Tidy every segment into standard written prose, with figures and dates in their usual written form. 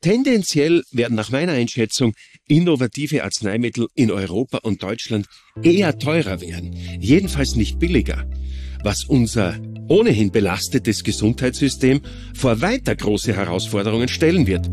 Tendenziell werden nach meiner Einschätzung innovative Arzneimittel in Europa und Deutschland eher teurer werden, jedenfalls nicht billiger, was unser ohnehin belastetes Gesundheitssystem vor weiter große Herausforderungen stellen wird.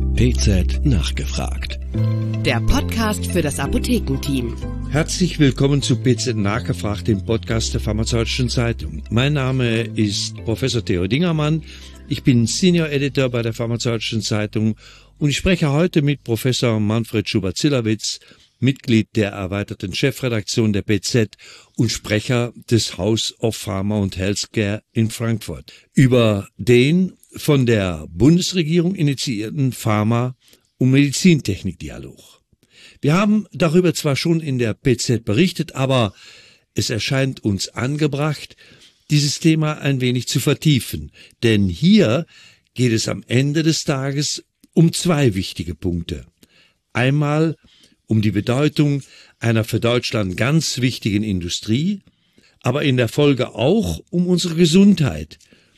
PZ nachgefragt. Der Podcast für das Apothekenteam. Herzlich willkommen zu PZ nachgefragt, dem Podcast der Pharmazeutischen Zeitung. Mein Name ist Professor Theo Dingermann. Ich bin Senior Editor bei der Pharmazeutischen Zeitung und ich spreche heute mit Professor Manfred Schubert-Zillawitz, Mitglied der erweiterten Chefredaktion der PZ und Sprecher des House of Pharma and Healthcare in Frankfurt, über den von der Bundesregierung initiierten Pharma- und Medizintechnik-Dialog. Wir haben darüber zwar schon in der PZ berichtet, aber es erscheint uns angebracht, dieses Thema ein wenig zu vertiefen, denn hier geht es am Ende des Tages um zwei wichtige Punkte. Einmal um die Bedeutung einer für Deutschland ganz wichtigen Industrie, aber in der Folge auch um unsere Gesundheit,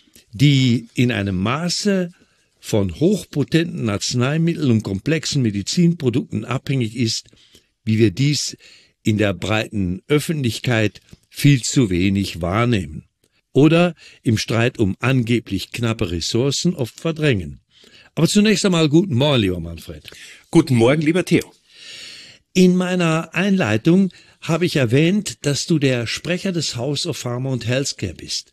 die in einem Maße von hochpotenten Arzneimitteln und komplexen Medizinprodukten abhängig ist, wie wir dies in der breiten Öffentlichkeit viel zu wenig wahrnehmen oder im Streit um angeblich knappe Ressourcen oft verdrängen. Aber zunächst einmal guten Morgen, lieber Manfred. Guten Morgen, lieber Theo. In meiner Einleitung habe ich erwähnt, dass du der Sprecher des House of Pharma and Healthcare bist.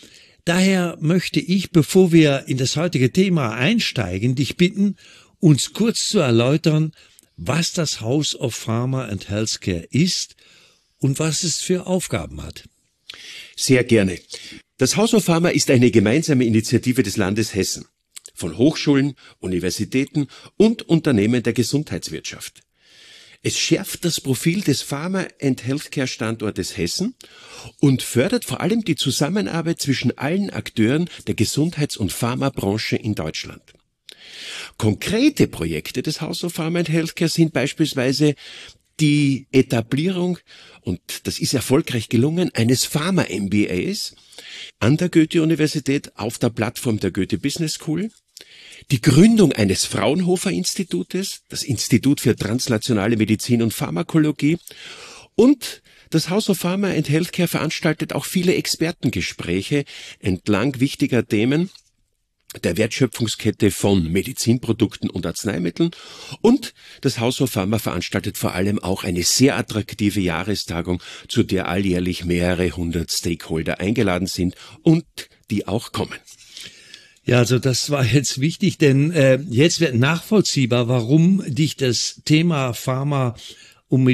Daher möchte ich, bevor wir in das heutige Thema einsteigen, dich bitten, uns kurz zu erläutern, was das House of Pharma and Healthcare ist und was es für Aufgaben hat. Sehr gerne. Das House of Pharma ist eine gemeinsame Initiative des Landes Hessen, von Hochschulen, Universitäten und Unternehmen der Gesundheitswirtschaft. Es schärft das Profil des Pharma- and Healthcare-Standortes Hessen und fördert vor allem die Zusammenarbeit zwischen allen Akteuren der Gesundheits- und Pharmabranche in Deutschland. Konkrete Projekte des House of Pharma and Healthcare sind beispielsweise die Etablierung, und das ist erfolgreich gelungen, eines Pharma-MBAs an der Goethe-Universität auf der Plattform der Goethe Business School, die Gründung eines Fraunhofer-Institutes, das Institut für translationale Medizin und Pharmakologie, und das House of Pharma and Healthcare veranstaltet auch viele Expertengespräche entlang wichtiger Themen der Wertschöpfungskette von Medizinprodukten und Arzneimitteln, und das House of Pharma veranstaltet vor allem auch eine sehr attraktive Jahrestagung, zu der alljährlich mehrere hundert Stakeholder eingeladen sind und die auch kommen. Ja, also das war jetzt wichtig, denn jetzt wird nachvollziehbar, warum dich das Thema Pharma- und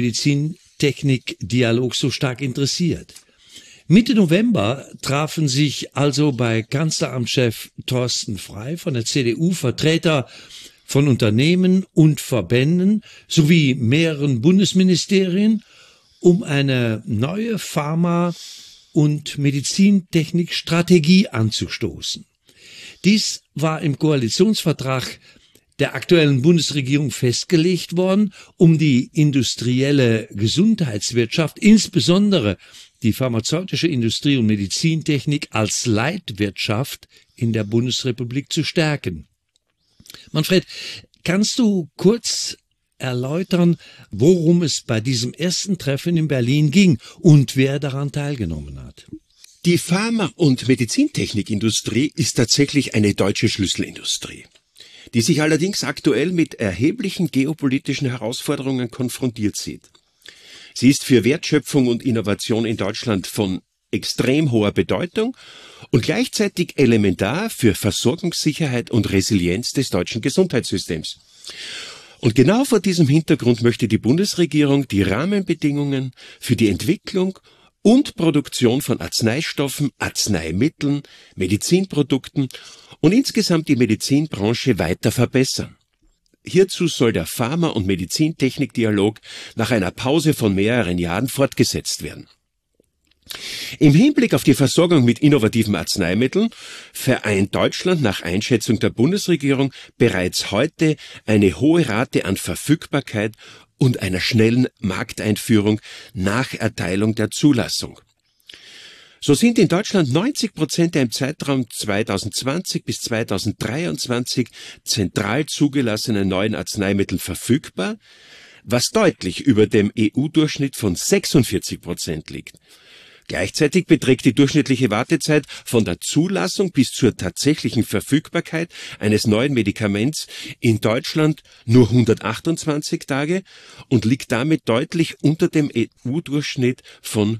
Medizintechnik-Dialog so stark interessiert. Mitte November trafen sich also bei Kanzleramtschef Thorsten Frey von der CDU Vertreter von Unternehmen und Verbänden sowie mehreren Bundesministerien, um eine neue Pharma- und Medizintechnik-Strategie anzustoßen. Dies war im Koalitionsvertrag der aktuellen Bundesregierung festgelegt worden, um die industrielle Gesundheitswirtschaft, insbesondere die pharmazeutische Industrie und Medizintechnik als Leitwirtschaft in der Bundesrepublik zu stärken. Manfred, kannst du kurz erläutern, worum es bei diesem ersten Treffen in Berlin ging und wer daran teilgenommen hat? Die Pharma- und Medizintechnikindustrie ist tatsächlich eine deutsche Schlüsselindustrie, die sich allerdings aktuell mit erheblichen geopolitischen Herausforderungen konfrontiert sieht. Sie ist für Wertschöpfung und Innovation in Deutschland von extrem hoher Bedeutung und gleichzeitig elementar für Versorgungssicherheit und Resilienz des deutschen Gesundheitssystems. Und genau vor diesem Hintergrund möchte die Bundesregierung die Rahmenbedingungen für die Entwicklung und Produktion von Arzneistoffen, Arzneimitteln, Medizinprodukten und insgesamt die Medizinbranche weiter verbessern. Hierzu soll der Pharma- und Medizintechnik-Dialog nach einer Pause von mehreren Jahren fortgesetzt werden. Im Hinblick auf die Versorgung mit innovativen Arzneimitteln vereint Deutschland nach Einschätzung der Bundesregierung bereits heute eine hohe Rate an Verfügbarkeit und einer schnellen Markteinführung nach Erteilung der Zulassung. So sind in Deutschland 90% der im Zeitraum 2020 bis 2023 zentral zugelassenen neuen Arzneimittel verfügbar, was deutlich über dem EU-Durchschnitt von 46% liegt. Gleichzeitig beträgt die durchschnittliche Wartezeit von der Zulassung bis zur tatsächlichen Verfügbarkeit eines neuen Medikaments in Deutschland nur 128 Tage und liegt damit deutlich unter dem EU-Durchschnitt von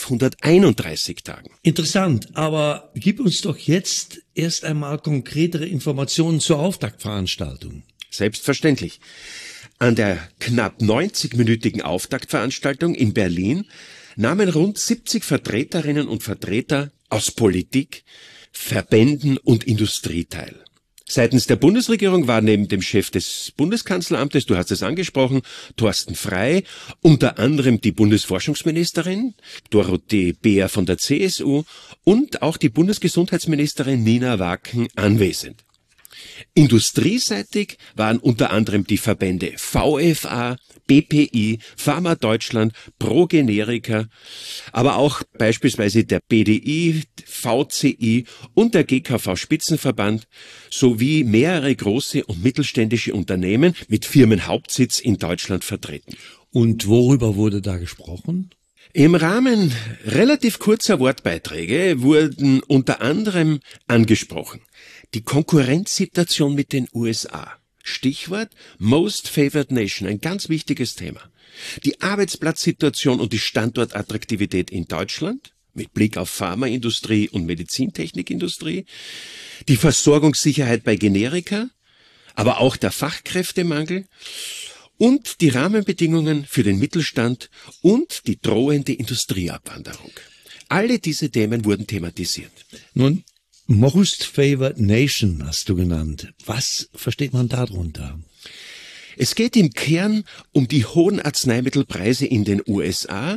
531 Tagen. Interessant, aber gib uns doch jetzt erst einmal konkretere Informationen zur Auftaktveranstaltung. Selbstverständlich. An der knapp 90-minütigen Auftaktveranstaltung in Berlin nahmen rund 70 Vertreterinnen und Vertreter aus Politik, Verbänden und Industrie teil. Seitens der Bundesregierung war neben dem Chef des Bundeskanzleramtes, du hast es angesprochen, Thorsten Frey, unter anderem die Bundesforschungsministerin Dorothee Beer von der CSU und auch die Bundesgesundheitsministerin Nina Wacken anwesend. Industrieseitig waren unter anderem die Verbände VFA, BPI, Pharma Deutschland, ProGenerika, aber auch beispielsweise der BDI, VCI und der GKV-Spitzenverband sowie mehrere große und mittelständische Unternehmen mit Firmenhauptsitz in Deutschland vertreten. Und worüber wurde da gesprochen? Im Rahmen relativ kurzer Wortbeiträge wurden unter anderem angesprochen die Konkurrenzsituation mit den USA. Stichwort Most Favored Nation, ein ganz wichtiges Thema. Die Arbeitsplatzsituation und die Standortattraktivität in Deutschland mit Blick auf Pharmaindustrie und Medizintechnikindustrie, die Versorgungssicherheit bei Generika, aber auch der Fachkräftemangel und die Rahmenbedingungen für den Mittelstand und die drohende Industrieabwanderung. Alle diese Themen wurden thematisiert. Nun, Most Favored Nation hast du genannt. Was versteht man darunter? Es geht im Kern um die hohen Arzneimittelpreise in den USA,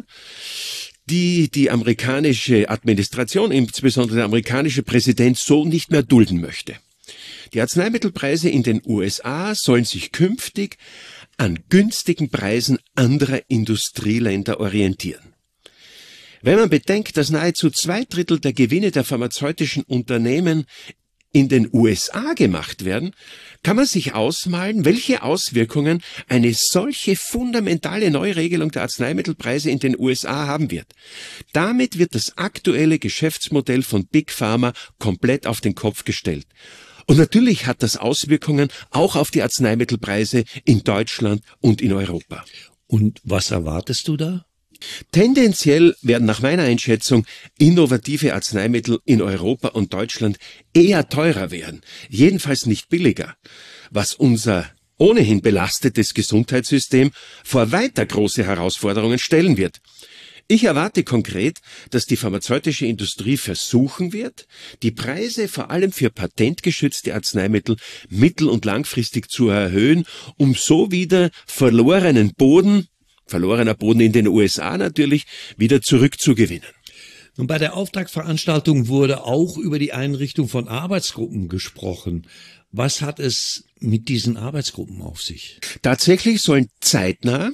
die amerikanische Administration, insbesondere der amerikanische Präsident, so nicht mehr dulden möchte. Die Arzneimittelpreise in den USA sollen sich künftig an günstigen Preisen anderer Industrieländer orientieren. Wenn man bedenkt, dass nahezu 2/3 der Gewinne der pharmazeutischen Unternehmen in den USA gemacht werden, kann man sich ausmalen, welche Auswirkungen eine solche fundamentale Neuregelung der Arzneimittelpreise in den USA haben wird. Damit wird das aktuelle Geschäftsmodell von Big Pharma komplett auf den Kopf gestellt. Und natürlich hat das Auswirkungen auch auf die Arzneimittelpreise in Deutschland und in Europa. Und was erwartest du da? Tendenziell werden nach meiner Einschätzung innovative Arzneimittel in Europa und Deutschland eher teurer werden, jedenfalls nicht billiger, was unser ohnehin belastetes Gesundheitssystem vor weiter große Herausforderungen stellen wird. Ich erwarte konkret, dass die pharmazeutische Industrie versuchen wird, die Preise vor allem für patentgeschützte Arzneimittel mittel- und langfristig zu erhöhen, um so wieder verlorener Boden in den USA natürlich, wieder zurückzugewinnen. Und bei der Auftaktveranstaltung wurde auch über die Einrichtung von Arbeitsgruppen gesprochen. Was hat es mit diesen Arbeitsgruppen auf sich? Tatsächlich sollen zeitnah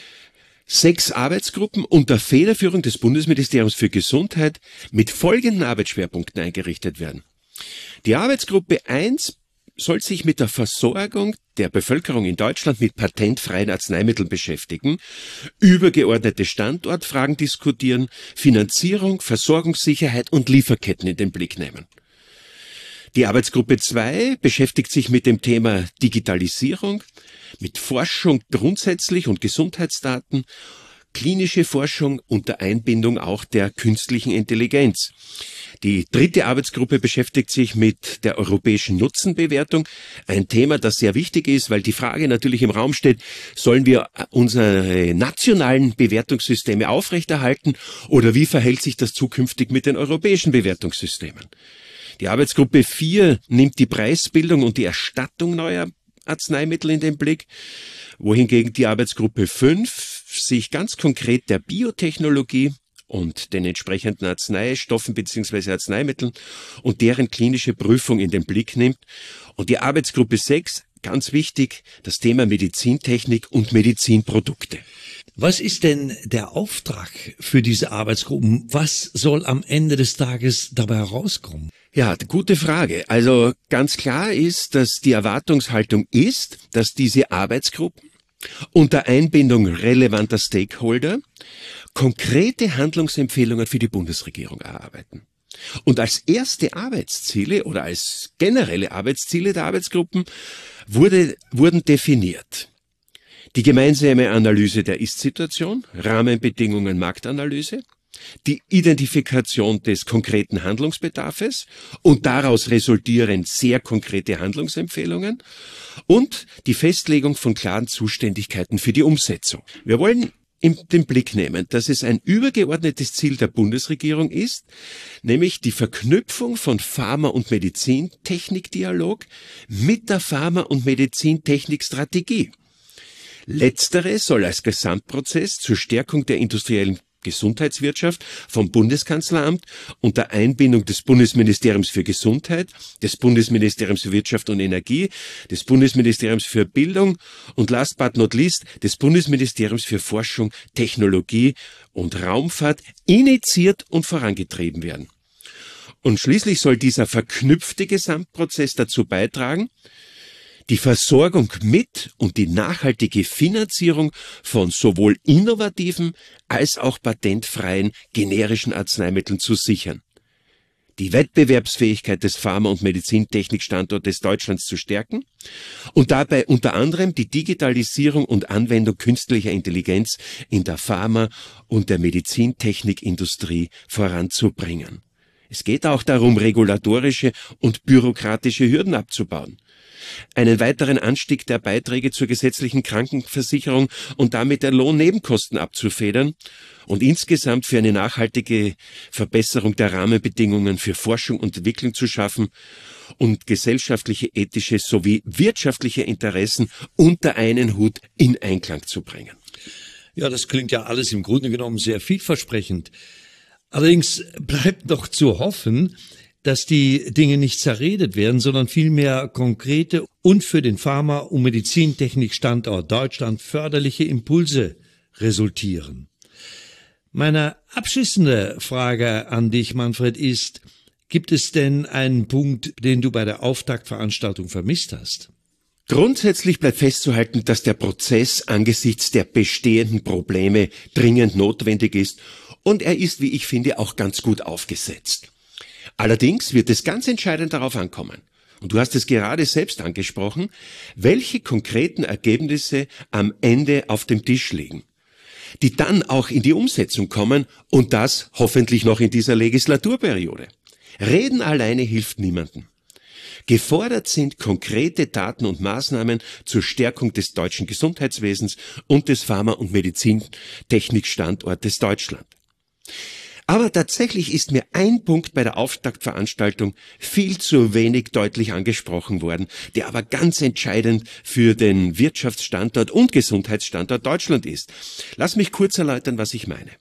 6 Arbeitsgruppen unter Federführung des Bundesministeriums für Gesundheit mit folgenden Arbeitsschwerpunkten eingerichtet werden. Die Arbeitsgruppe 1 soll sich mit der Versorgung der Bevölkerung in Deutschland mit patentfreien Arzneimitteln beschäftigen, übergeordnete Standortfragen diskutieren, Finanzierung, Versorgungssicherheit und Lieferketten in den Blick nehmen. Die Arbeitsgruppe 2 beschäftigt sich mit dem Thema Digitalisierung, mit Forschung grundsätzlich und Gesundheitsdaten, klinische Forschung unter Einbindung auch der künstlichen Intelligenz. Die 3. Arbeitsgruppe beschäftigt sich mit der europäischen Nutzenbewertung, ein Thema, das sehr wichtig ist, weil die Frage natürlich im Raum steht, sollen wir unsere nationalen Bewertungssysteme aufrechterhalten oder wie verhält sich das zukünftig mit den europäischen Bewertungssystemen? Die Arbeitsgruppe 4 nimmt die Preisbildung und die Erstattung neuer Arzneimittel in den Blick, wohingegen die Arbeitsgruppe 5 sich ganz konkret der Biotechnologie und den entsprechenden Arzneistoffen bzw. Arzneimitteln und deren klinische Prüfung in den Blick nimmt. Und die Arbeitsgruppe 6, ganz wichtig, das Thema Medizintechnik und Medizinprodukte. Was ist denn der Auftrag für diese Arbeitsgruppen? Was soll am Ende des Tages dabei herauskommen? Ja, gute Frage. Also ganz klar ist, dass die Erwartungshaltung ist, dass diese Arbeitsgruppen unter Einbindung relevanter Stakeholder konkrete Handlungsempfehlungen für die Bundesregierung erarbeiten. Und als erste Arbeitsziele oder als generelle Arbeitsziele der Arbeitsgruppen wurden definiert: die gemeinsame Analyse der Ist-Situation, Rahmenbedingungen, Marktanalyse, die Identifikation des konkreten Handlungsbedarfes und daraus resultierend sehr konkrete Handlungsempfehlungen und die Festlegung von klaren Zuständigkeiten für die Umsetzung. Wir wollen in den Blick nehmen, dass es ein übergeordnetes Ziel der Bundesregierung ist, nämlich die Verknüpfung von Pharma- und Medizintechnikdialog mit der Pharma- und Medizintechnikstrategie. Letztere soll als Gesamtprozess zur Stärkung der industriellen Gesundheitswirtschaft vom Bundeskanzleramt unter Einbindung des Bundesministeriums für Gesundheit, des Bundesministeriums für Wirtschaft und Energie, des Bundesministeriums für Bildung und last but not least des Bundesministeriums für Forschung, Technologie und Raumfahrt initiiert und vorangetrieben werden. Und schließlich soll dieser verknüpfte Gesamtprozess dazu beitragen, die Versorgung mit und die nachhaltige Finanzierung von sowohl innovativen als auch patentfreien generischen Arzneimitteln zu sichern, die Wettbewerbsfähigkeit des Pharma- und Medizintechnikstandortes Deutschlands zu stärken und dabei unter anderem die Digitalisierung und Anwendung künstlicher Intelligenz in der Pharma- und der Medizintechnikindustrie voranzubringen. Es geht auch darum, regulatorische und bürokratische Hürden abzubauen, einen weiteren Anstieg der Beiträge zur gesetzlichen Krankenversicherung und damit der Lohnnebenkosten abzufedern und insgesamt für eine nachhaltige Verbesserung der Rahmenbedingungen für Forschung und Entwicklung zu schaffen und gesellschaftliche, ethische sowie wirtschaftliche Interessen unter einen Hut in Einklang zu bringen. Ja, das klingt ja alles im Grunde genommen sehr vielversprechend. Allerdings bleibt noch zu hoffen, dass die Dinge nicht zerredet werden, sondern vielmehr konkrete und für den Pharma- und Medizintechnikstandort Deutschland förderliche Impulse resultieren. Meine abschließende Frage an dich, Manfred, ist: Gibt es denn einen Punkt, den du bei der Auftaktveranstaltung vermisst hast? Grundsätzlich bleibt festzuhalten, dass der Prozess angesichts der bestehenden Probleme dringend notwendig ist und er ist, wie ich finde, auch ganz gut aufgesetzt. Allerdings wird es ganz entscheidend darauf ankommen, und du hast es gerade selbst angesprochen, welche konkreten Ergebnisse am Ende auf dem Tisch liegen, die dann auch in die Umsetzung kommen und das hoffentlich noch in dieser Legislaturperiode. Reden alleine hilft niemandem. Gefordert sind konkrete Taten und Maßnahmen zur Stärkung des deutschen Gesundheitswesens und des Pharma- und Medizintechnikstandortes Deutschland. Aber tatsächlich ist mir ein Punkt bei der Auftaktveranstaltung viel zu wenig deutlich angesprochen worden, der aber ganz entscheidend für den Wirtschaftsstandort und Gesundheitsstandort Deutschland ist. Lass mich kurz erläutern, was ich meine.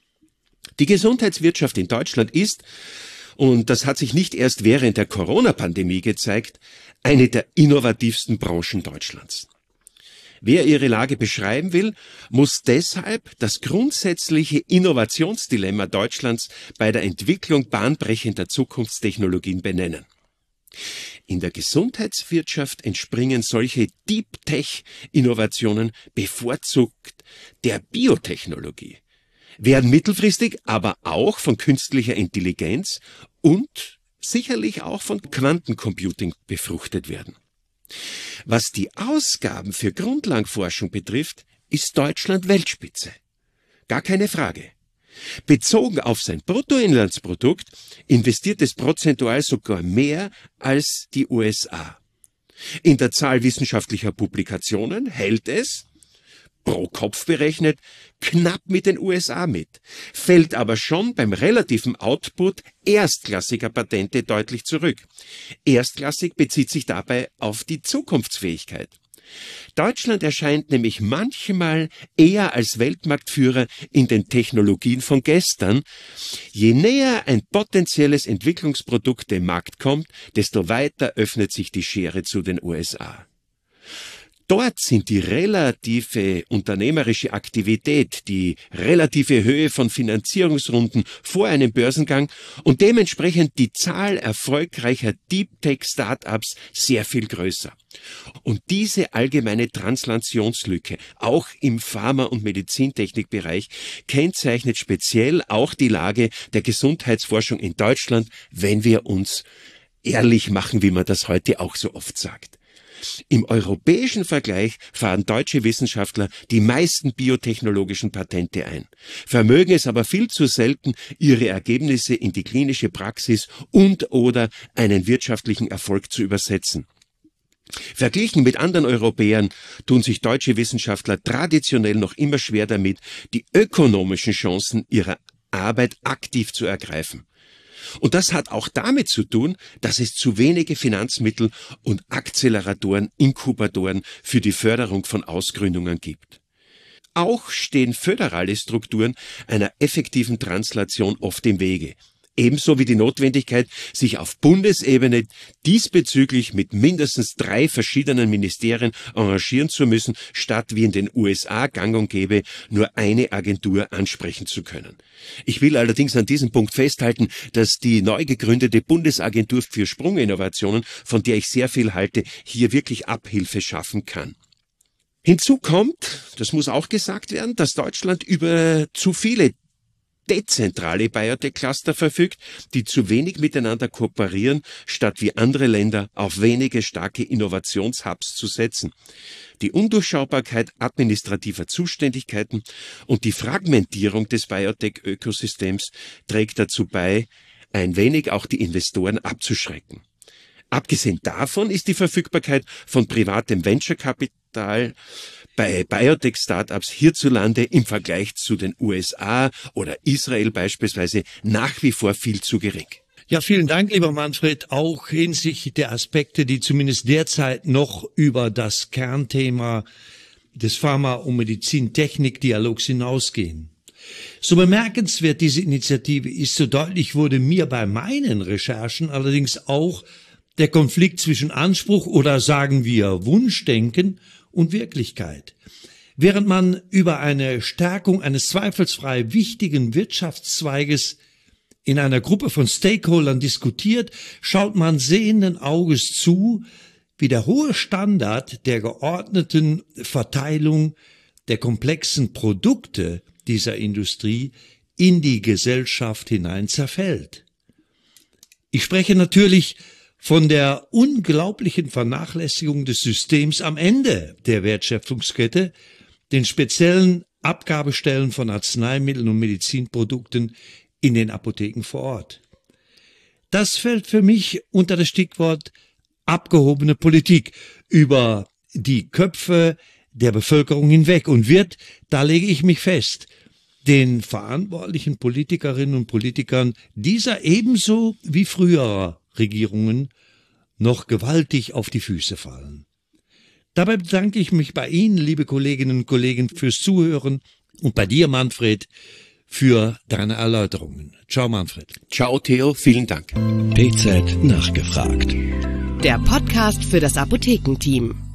Die Gesundheitswirtschaft in Deutschland ist, und das hat sich nicht erst während der Corona-Pandemie gezeigt, eine der innovativsten Branchen Deutschlands. Wer ihre Lage beschreiben will, muss deshalb das grundsätzliche Innovationsdilemma Deutschlands bei der Entwicklung bahnbrechender Zukunftstechnologien benennen. In der Gesundheitswirtschaft entspringen solche Deep-Tech-Innovationen bevorzugt der Biotechnologie, werden mittelfristig aber auch von künstlicher Intelligenz und sicherlich auch von Quantencomputing befruchtet werden. Was die Ausgaben für Grundlagenforschung betrifft, ist Deutschland Weltspitze. Gar keine Frage. Bezogen auf sein Bruttoinlandsprodukt investiert es prozentual sogar mehr als die USA. In der Zahl wissenschaftlicher Publikationen hält es, pro Kopf berechnet, knapp mit den USA mit, fällt aber schon beim relativen Output erstklassiger Patente deutlich zurück. Erstklassig bezieht sich dabei auf die Zukunftsfähigkeit. Deutschland erscheint nämlich manchmal eher als Weltmarktführer in den Technologien von gestern. Je näher ein potenzielles Entwicklungsprodukt dem Markt kommt, desto weiter öffnet sich die Schere zu den USA. Dort sind die relative unternehmerische Aktivität, die relative Höhe von Finanzierungsrunden vor einem Börsengang und dementsprechend die Zahl erfolgreicher Deep-Tech-Startups sehr viel größer. Und diese allgemeine Translationslücke, auch im Pharma- und Medizintechnikbereich, kennzeichnet speziell auch die Lage der Gesundheitsforschung in Deutschland, wenn wir uns ehrlich machen, wie man das heute auch so oft sagt. Im europäischen Vergleich fahren deutsche Wissenschaftler die meisten biotechnologischen Patente ein, vermögen es aber viel zu selten, ihre Ergebnisse in die klinische Praxis und/oder einen wirtschaftlichen Erfolg zu übersetzen. Verglichen mit anderen Europäern tun sich deutsche Wissenschaftler traditionell noch immer schwer damit, die ökonomischen Chancen ihrer Arbeit aktiv zu ergreifen. Und das hat auch damit zu tun, dass es zu wenige Finanzmittel und Akzeleratoren, Inkubatoren für die Förderung von Ausgründungen gibt. Auch stehen föderale Strukturen einer effektiven Translation oft im Wege. Ebenso wie die Notwendigkeit, sich auf Bundesebene diesbezüglich mit mindestens 3 verschiedenen Ministerien arrangieren zu müssen, statt wie in den USA gang und gäbe, nur eine Agentur ansprechen zu können. Ich will allerdings an diesem Punkt festhalten, dass die neu gegründete Bundesagentur für Sprunginnovationen, von der ich sehr viel halte, hier wirklich Abhilfe schaffen kann. Hinzu kommt, das muss auch gesagt werden, dass Deutschland über zu viele dezentrale Biotech-Cluster verfügt, die zu wenig miteinander kooperieren, statt wie andere Länder auf wenige starke Innovationshubs zu setzen. Die Undurchschaubarkeit administrativer Zuständigkeiten und die Fragmentierung des Biotech-Ökosystems trägt dazu bei, ein wenig auch die Investoren abzuschrecken. Abgesehen davon ist die Verfügbarkeit von privatem Venture-Kapital bei Biotech-Startups hierzulande im Vergleich zu den USA oder Israel beispielsweise nach wie vor viel zu gering. Ja, vielen Dank, lieber Manfred, auch hinsichtlich der Aspekte, die zumindest derzeit noch über das Kernthema des Pharma- und Medizintechnik-Dialogs hinausgehen. So bemerkenswert diese Initiative ist, so deutlich wurde mir bei meinen Recherchen allerdings auch der Konflikt zwischen Anspruch oder sagen wir Wunschdenken und Wirklichkeit. Während man über eine Stärkung eines zweifelsfrei wichtigen Wirtschaftszweiges in einer Gruppe von Stakeholdern diskutiert, schaut man sehenden Auges zu, wie der hohe Standard der geordneten Verteilung der komplexen Produkte dieser Industrie in die Gesellschaft hinein zerfällt. Ich spreche natürlich von der unglaublichen Vernachlässigung des Systems am Ende der Wertschöpfungskette, den speziellen Abgabestellen von Arzneimitteln und Medizinprodukten in den Apotheken vor Ort. Das fällt für mich unter das Stichwort abgehobene Politik über die Köpfe der Bevölkerung hinweg und wird, da lege ich mich fest, den verantwortlichen Politikerinnen und Politikern dieser ebenso wie früherer Regierungen noch gewaltig auf die Füße fallen. Dabei bedanke ich mich bei Ihnen, liebe Kolleginnen und Kollegen, fürs Zuhören und bei dir, Manfred, für deine Erläuterungen. Ciao, Manfred. Ciao, Theo, vielen Dank. PZ nachgefragt. Der Podcast für das Apothekenteam.